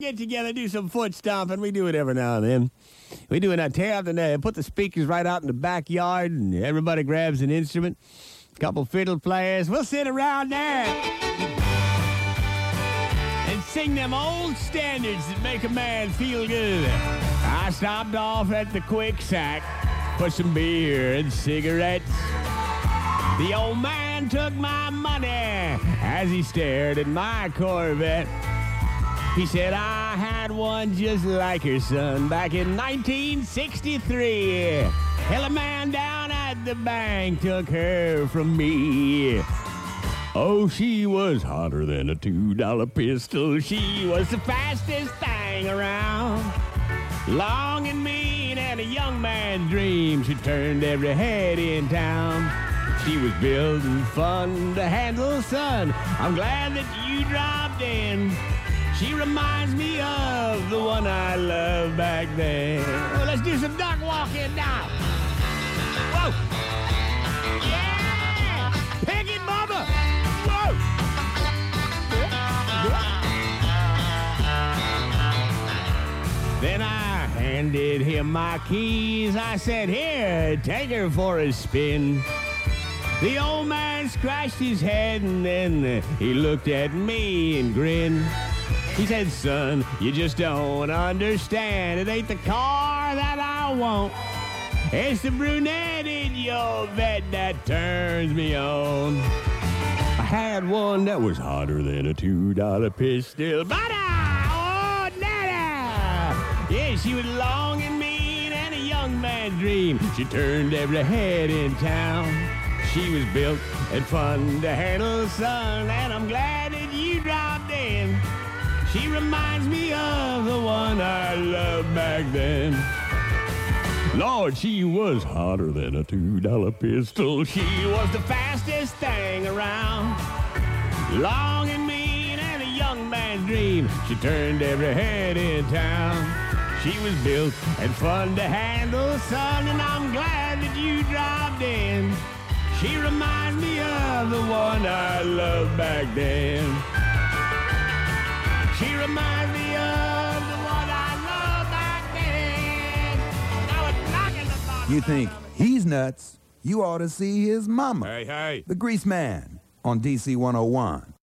get together, do some foot stomping. We do it every now and then. We do it, tear out put the speakers right out in the backyard, and everybody grabs an instrument. A couple fiddle players. We'll sit around there and sing them old standards that make a man feel good. I stopped off at the Quick Sack for some beer and cigarettes. The old man took my money as he stared at my Corvette. He said, I had one just like her, son, back in 1963. Hell, a man down at the bank took her from me. Oh, she was hotter than a $2 pistol. She was the fastest thing around. Long and mean and a young man's dream. She turned every head in town. She was built and fun to handle, son. I'm glad that you dropped in. She reminds me of the one I loved back then. Well, let's do some duck walking now. Whoa! Yeah! Pick it, mama! Whoa! Then I handed him my keys. I said, here, take her for a spin. The old man scratched his head and then he looked at me and grinned. He said, son, you just don't understand. It ain't the car that I want. It's the brunette in your vet that turns me on. I had one that was hotter than a $2 pistol. Oh, nada! Yeah, she was long and mean and a young man's dream. She turned every head in town. She was built and fun to handle, son, and I'm glad that you dropped in. She reminds me of the one I loved back then. Lord, she was hotter than a $2 pistol. She was the fastest thing around. Long and mean and a young man's dream. She turned every head in town. She was built and fun to handle, son, and I'm glad that you dropped in. She reminds me of the one I loved back then. She reminds me of the one I loved back then. I was knocking the bottom. You think he's nuts? You ought to see his mama. Hey. The Grease Man on DC 101.